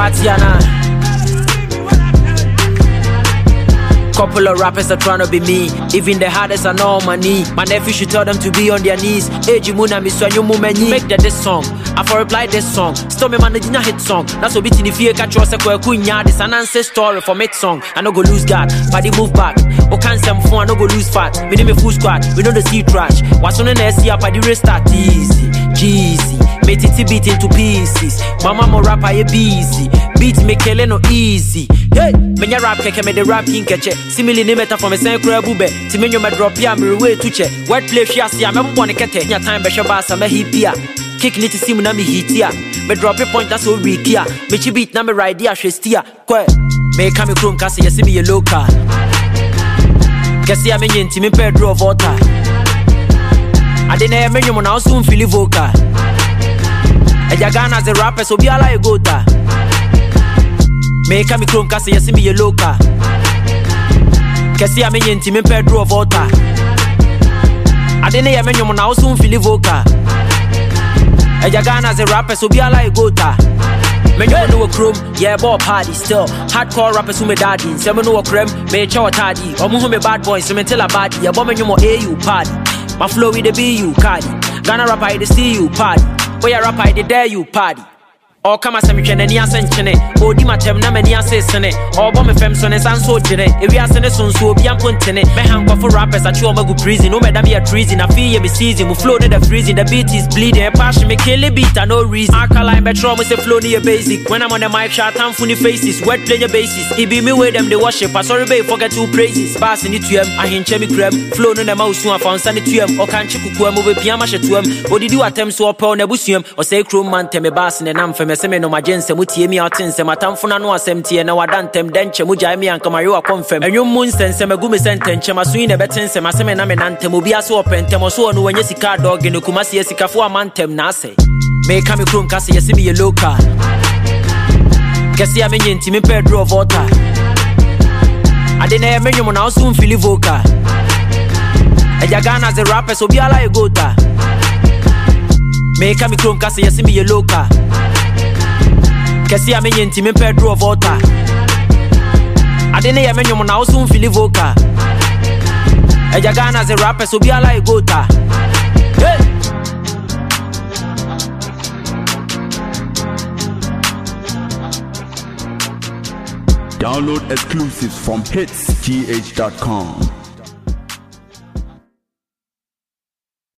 Watiana. Couple of rappers are trying to be me. Even the hardest are not on my knee. My nephew should tell them to be on their knees. Eji muna miswanyo mumeni. Make that this song. I for reply this song. Still me managing a hit song. That's what beat in the fear catch you se kwe kunya. This an answer story for mid song. I no go lose God. Body move back. O can't say I no go lose fat. Me name a full squad. We know the sea trash. What's on the SC up at the restart easy. Jeezy. Made it beat into pieces. Mama mo rapper ye busy. Beat me kele no easy. Hey, me nya rap keke me the rap king keche. Simili ni meta for me sen kura bube. Ti me nyo me drop ya me way to che. Word play fi asia me bone kete. Nya time be sheba sa me hipia. Kick ni ti sim na me hitia. Me drop a point that's so weak ya. Me chi beat na me ride ya shestia. Kwe. Me come chrome kase ye see me ye local. Kese ya me nyenti me Pedro Volta. Ade na me nyo na so feel vocal. Eja Ghana as a rapper so be ala e gota. Me come chrome kase ye see me ye local. Kese ya me nyenti me Pedro Volta. Ade na me nyo na so feel vocal. Eja Ghana as a rapper so be ala e gota. Me no a chrome, yeah, ball party still. Hardcore rappers who me daddy. Say me no a creme, me chow taddy. Omu who me bad boys, so me tell a body. Yeah, bomb me no AU party. My flow with the BU cardi. Ghana rapper I the see you party. Boy a rapper I the dare you party. Or come as a mechanic and yasenchene. Or di matem na many assessene. Or bomb fem son and so gene. If we are sending son so be ampontene. Me hang for rappers at you go prison. No madam ya treason. I feel me season. We flow the freezing. The beat is bleeding. A passion me kill a beat and no reason. Alkaline metro me say flow near basic. When I'm on the mic shot I'm funny faces. Wet play your bases. It be me with them they worship. I sorry babe forget two praises. Passing it to them. I hint chemi creme. Flow no na mouse soon I found sanity to them. Or can't chiku kuem over piama to them. Or did you attempt so up on a busium? Or say chrome man teme basin and I'm famous. Se me no majense mutie mi atense matamfuna no asemtie na wadantem denche mujai mi ankamayo akonfem enyo munsense magumi sentenche masui ne betense maseme na menantem obi aso opentem so no wanye sika dog ne kumasi esikafo amantem na ase me kame krom kase yesi mi ye local kase ya menye ntimi Pedro Volta ade na menyo mo na so mfili vocal eja Ghana as a rapper so bi ala e gota me kame krom kase yesi mi ye local Kese ya menye ntimi Pedro Volta ade ne ya menyo mo na so mfili vocal eja Ghana as a rapper so be ala e gota. Hey! Download exclusives from hitsgh.com.